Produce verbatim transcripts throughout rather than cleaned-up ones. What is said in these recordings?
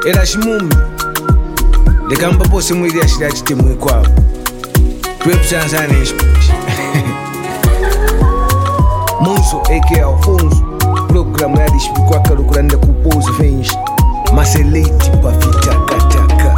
era chimumi ndekamba pose mwiri ashiri achitemwe kwavo twepusansana echipuchi Monzo aka Alfonso programu yadi shibikwa kalukulanda kupozi venshi maseleti pafitakataka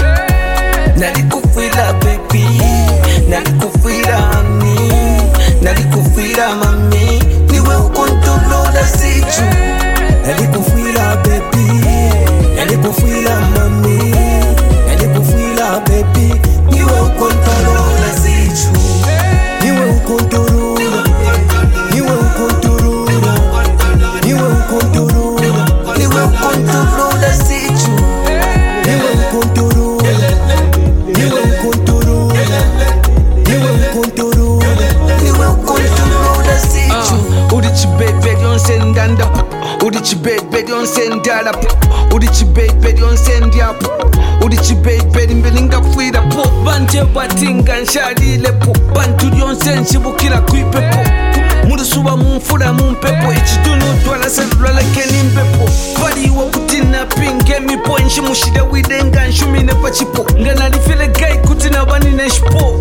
nalikufira baby nalikufira honey nalikufira mami niwe ukontrola situ nalikufira baby nalikufira mami nalikufira baby niwe ukontrola situ niwe ukontrola niwe ukontrola niwe ukontrola niwe ukontrola situ niwe ukontrola niwe ukontrola niwe ukontrola niwe ukontrola situ uri chibebe lyonse ndanda uri chibebe lyonse ndala uri chibebe lyonse ndyapo uri chibebe limbe lingafwirapo banje batinga nshalilepo bantu lyonse nshibukira kwipepo murisuba mumfura mumpepo ichitunu twalaselulwaleke nimpepo valiwo kuti napinge mipo nshimushile widenga nshumine pachipo nganalifile gai kuti nabanine shipo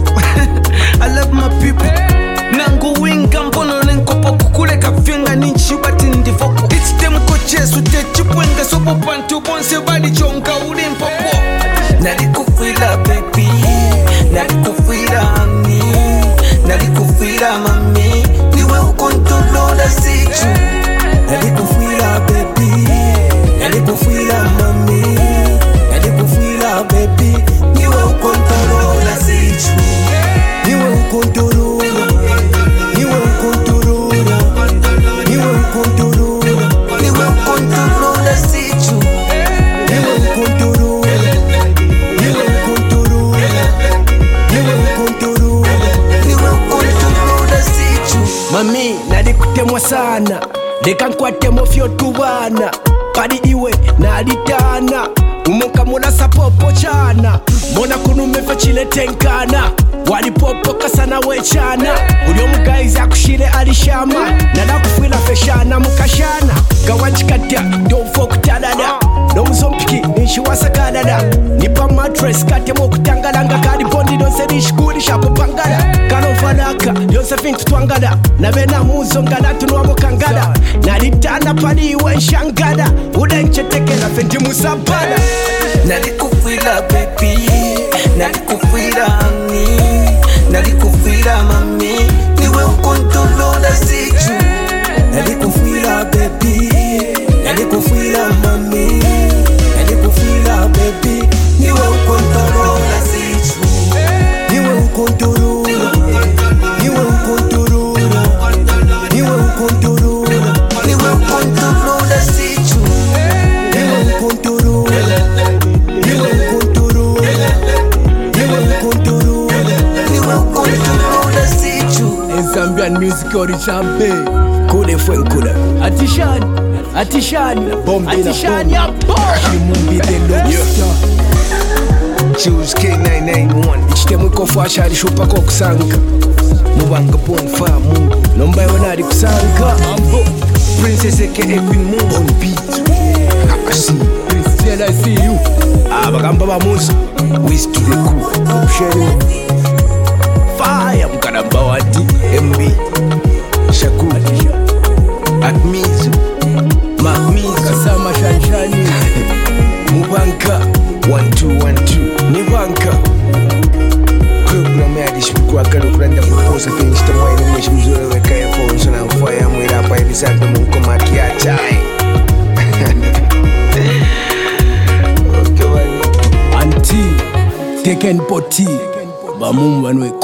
I love my people nangu winga mbono nenkopo kukuleka fyenga ninchibati ndifoko ichitemko chesu techipwenga sopo pantu bonse balichonga ulimpopo nalikufira baby nalikufira honey nalikufira mami niwe ukontrola situ nalikufira baby nalikufira mami nalikufira baby niwe ukontrola situ niwe ukontrola niwe ukontrola niwe ukontrola niwe ukontrola situ niwe ukontrola niwe ukontrola niwe ukontrola niwe ukontrola situ mami nalikutemwa sana leka nkwatemo fyotubana pali iwe nalitana umukamula sapopo chana mona kunumefe chiletenkana walipopoka sana wechana uli omugaizi akushile alishama nalakufwila feshana mukashana gawanchikatya ndofo okutalala nomuzompiki ninshiwasakalala nipa matres katyemo okutangalanga kalipondi lyonse lishikulishapo pangala kalofalaka lyonse fintu twangala nabena muzo ngala tunwamo kangala nalitana paliwe nshangala ulenchetekela fe ndimusabala nalikufira baby nalikufira honey nalikufira mami niwe ukontrola situ nalikufira baby nalikufira mami nalikufira baby niwe ukontrola situ niwe ukontrola niwe ukontrola niwe ukontrola niwe ukontrola situ niwe ukontrola niwe ukontrola niwe ukontrola niwe ukontrola situ Zambian music orichambe kule fwenkula atishani atishani atishani ya Chimumbi the lobster choose K nine nine one ichitemwe kofu ashali shupa kokusanga mubanga bonfa mungu nomba yonali kusanga Mambo Princess aka Queen Moon on beat akasi Christian I see you abagamba bamuzi wish to the cool share fire mkanamba wati M B Shaku Admizu Mahmizu kasama shanshani Mubanka one two one two Nibanka programu yadi shibikwa kalukulanda kuposa finishita mwaini mweshi mzure weka ya fonso na mfaya mwira hapa ilisanda munko makiachai anti teken poti bamumu wanwe